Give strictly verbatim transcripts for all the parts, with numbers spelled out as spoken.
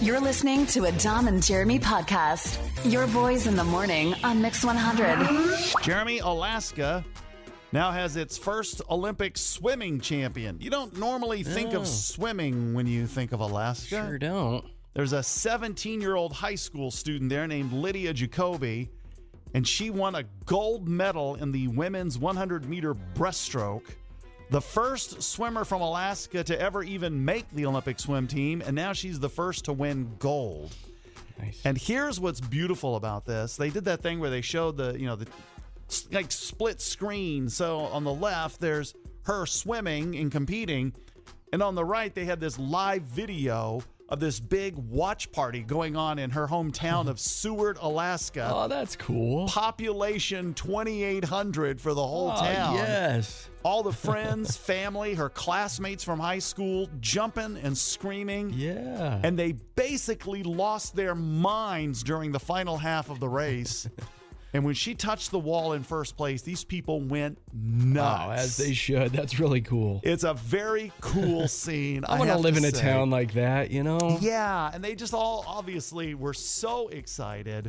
You're listening to a Dom and Jeremy podcast. Your boys in the morning on Mix one hundred. Jeremy, Alaska now has its first Olympic swimming champion. You don't normally think Oh. of swimming when you think of Alaska. Sure don't. There's a seventeen-year-old high school student there named Lydia Jacoby, and she won a gold medal in the women's one hundred meter breaststroke. The first swimmer from Alaska to ever even make the Olympic swim team, and now she's the first to win gold. Nice. And here's what's beautiful about this. They did that thing where they showed the, you know, the like split screen. So on the left, there's her swimming and competing. And on the right, they had this live video of this big watch party going on in her hometown of Seward, Alaska. Oh, that's cool. Population twenty-eight hundred for the whole Oh, town. yes. All the friends, family, her classmates from high school jumping and screaming. Yeah. And they basically lost their minds during the final half of the race. And when she touched the wall in first place, these people went nuts. Oh, as they should. That's really cool. It's a very cool scene. I I, want to have live in a say. town like that, you know? Yeah, and they just all obviously were so excited.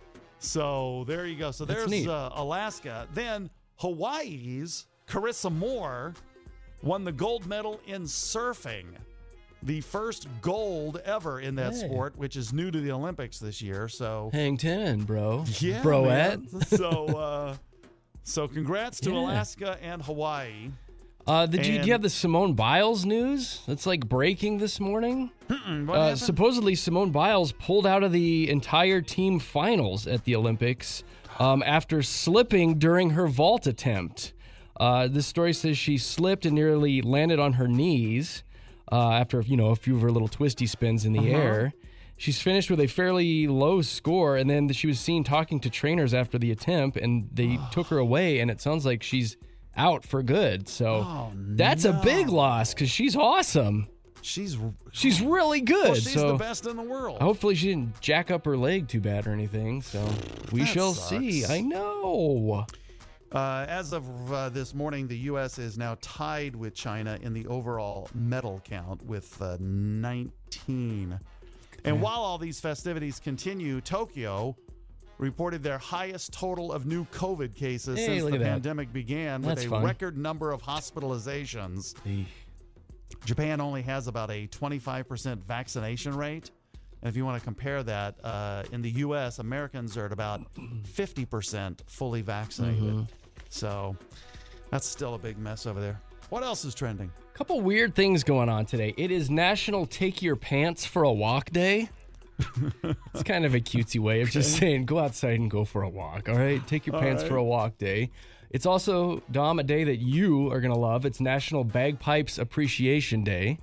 So there you go. So That's there's neat. uh, Alaska. Then Hawaii's Carissa Moore won the gold medal in surfing. The first gold ever in that Hey. sport, which is new to the Olympics this year. So Hang ten, bro. yeah, Broette. man. So uh, so congrats to Yeah. Alaska and Hawaii. Uh, did you, do And- you have the Simone Biles news? That's like breaking this morning. What Uh, happened? supposedly, Simone Biles pulled out of the entire team finals at the Olympics um, after slipping during her vault attempt. Uh, this story says she slipped and nearly landed on her knees uh, after, you know, a few of her little twisty spins in the Uh-huh. air. She's finished with a fairly low score, and then she was seen talking to trainers after the attempt, and they took her away, and it sounds like she's out for good. So Oh, that's a big loss because she's awesome. She's She's really good. well, she's so the best in the world. hopefully she didn't jack up her leg too bad or anything. So we That shall sucks. see. I know. Uh, as of uh, this morning, the U S is now tied with China in the overall medal count with uh, nineteen. And while all these festivities continue, Tokyo reported their highest total of new COVID cases Hey, since look the at that. pandemic began, That's with a fun. record number of hospitalizations. Japan only has about a twenty-five percent vaccination rate. And if you want to compare that, uh, in the U S, Americans are at about fifty percent fully vaccinated. Mm-hmm. So that's still a big mess over there. What else is trending? Couple weird things going on today. It is National Take Your Pants for a Walk Day. It's kind of a cutesy way of just saying go outside and go for a walk. All right, take your All pants right. for a walk day. It's also, Dom, a day that you are gonna love. It's National Bagpipes Appreciation Day.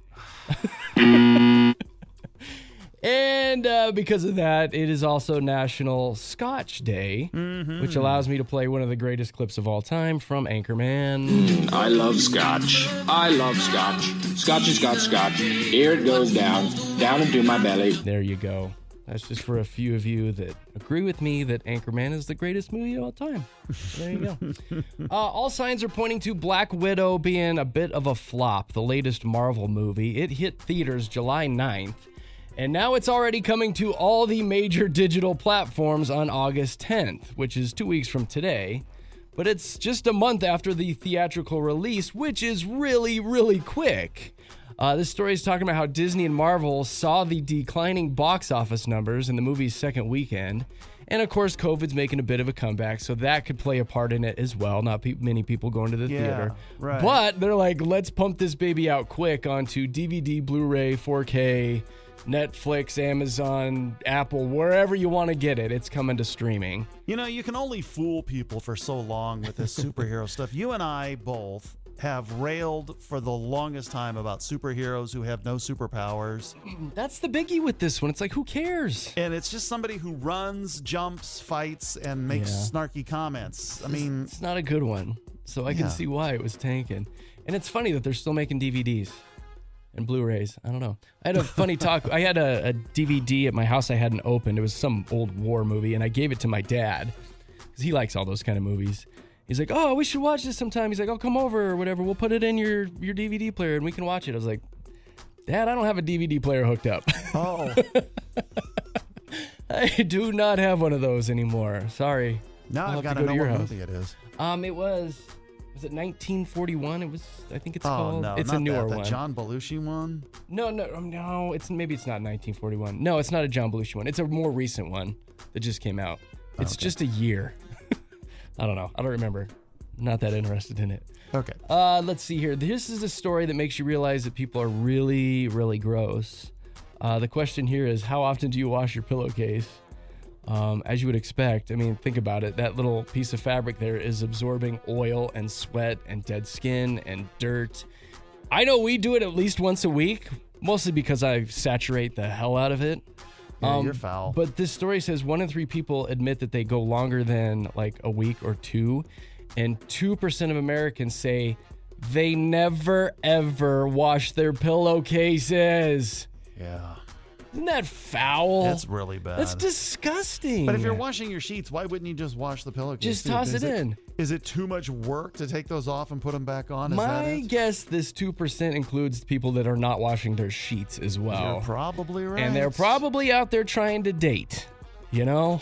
And uh, because of that, it is also National Scotch Day, which allows me to play one of the greatest clips of all time from Anchorman. I love scotch. I love scotch. Scotchy, scotch, scotch. Here it goes down, down into my belly. There you go. That's just for a few of you that agree with me that Anchorman is the greatest movie of all time. There you go. uh, all signs are pointing to Black Widow being a bit of a flop, the latest Marvel movie. It hit theaters July ninth. And now it's already coming to all the major digital platforms on August tenth, which is two weeks from today. But it's just a month after the theatrical release, which is really, really quick. Uh, this story is talking about how Disney and Marvel saw the declining box office numbers in the movie's second weekend. And of course, COVID's making a bit of a comeback, so that could play a part in it as well. Not pe- many people going to the Yeah, theater. right. But they're like, let's pump this baby out quick onto D V D, Blu-ray, four K, Netflix, Amazon, Apple, wherever you want to get it, it's coming to streaming. You know, you can only fool people for so long with this superhero stuff. You and I both have railed for the longest time about superheroes who have no superpowers. That's the biggie with this one. It's like, who cares? And it's just somebody who runs, jumps, fights, and makes Yeah. snarky comments. I mean, It's not a good one. So I can Yeah. see why it was tanking. And it's funny that they're still making D V Ds and Blu-rays. I don't know. I had a funny talk. I had a, a D V D at my house I hadn't opened. It was some old war movie, and I gave it to my dad because he likes all those kind of movies. He's like, oh, we should watch this sometime. He's like, oh, come over or whatever. We'll put it in your, your D V D player and we can watch it. I was like, Dad, I don't have a D V D player hooked up. oh, I do not have one of those anymore. Sorry. Now I'll I've have got to to go to know your what house. movie it is. Um, it was, was it nineteen forty-one? It was, I think it's Oh, called. no, it's not a newer that. The one. John Belushi one? No, no, um, no. It's maybe it's not nineteen forty-one. No, it's not a John Belushi one. It's a more recent one that just came out. It's Okay. just a year. I don't know. I don't remember. Not that interested in it. Okay. Uh, let's see here. This is a story that makes you realize that people are really, really gross. Uh, the question here is, how often do you wash your pillowcase? Um, as you would expect, I mean, think about it. That little piece of fabric there is absorbing oil and sweat and dead skin and dirt. I know we do it at least once a week, mostly because I saturate the hell out of it. Yeah, Um, you're foul. But this story says one in three people admit that they go longer than like a week or two. And two percent of Americans say they never, ever wash their pillowcases. Yeah. Isn't that foul? That's really bad. That's disgusting. But if you're washing your sheets, why wouldn't you just wash the pillowcase? Just too? toss Is it in. Is it too much work to take those off and put them back on? Is that My it? guess, this two percent includes people that are not washing their sheets as well. You're probably right. And they're probably out there trying to date, you know?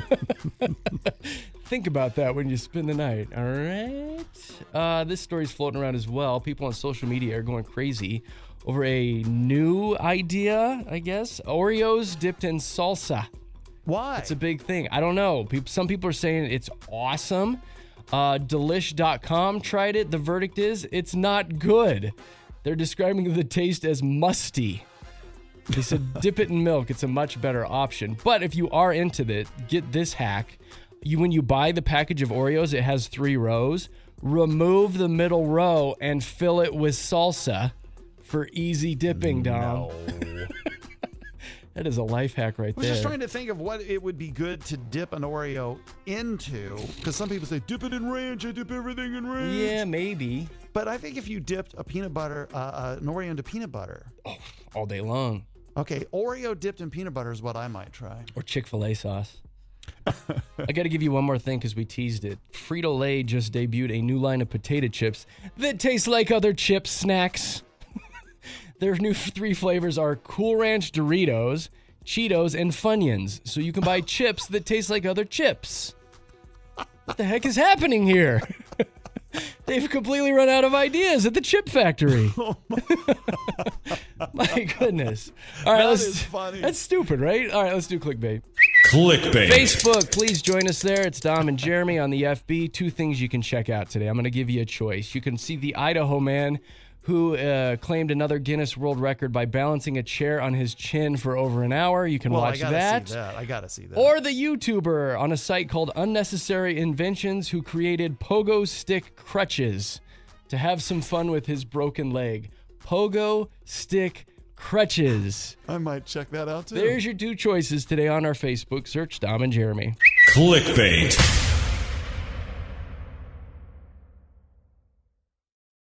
Think about that when you spend the night, all right? Uh, this story's floating around as well. People on social media are going crazy over a new idea, I guess. Oreos dipped in salsa. Why? It's a big thing. I don't know. People, some people are saying it's awesome. Uh, Delish dot com tried it. The verdict is it's not good. They're describing the taste as musty. They said dip it in milk. It's a much better option. But if you are into it, get this hack. You when you buy the package of Oreos, it has three rows. Remove the middle row and fill it with salsa for easy dipping, Dom. No. That is a life hack right I was there. just trying to think of what it would be good to dip an Oreo into, because some people say dip it in ranch. I dip everything in ranch. Yeah, maybe. But I think if you dipped a peanut butter, uh, uh, an Oreo into peanut butter. Oh, all day long. Okay, Oreo dipped in peanut butter is what I might try. Or Chick-fil-A sauce. I got to give you one more thing because we teased it. Frito-Lay just debuted a new line of potato chips that taste like other chip snacks. Their new three flavors are Cool Ranch Doritos, Cheetos, and Funyuns. So you can buy chips that taste like other chips. What the heck is happening here? They've completely run out of ideas at the chip factory. Oh my goodness. All right, That let's, is funny. That's stupid, right? All right, let's do clickbait. Clickbait. Facebook, please join us there. It's Dom and Jeremy on the F B. Two things you can check out today. I'm going to give you a choice. You can see the Idaho man who uh, claimed another Guinness World Record by balancing a chair on his chin for over an hour. You can Well, watch I gotta that. see that. I gotta see that. Or the YouTuber on a site called Unnecessary Inventions who created pogo stick crutches to have some fun with his broken leg. Pogo stick crutches. I might check that out too. There's your two choices today on our Facebook. Search Dom and Jeremy. Clickbait.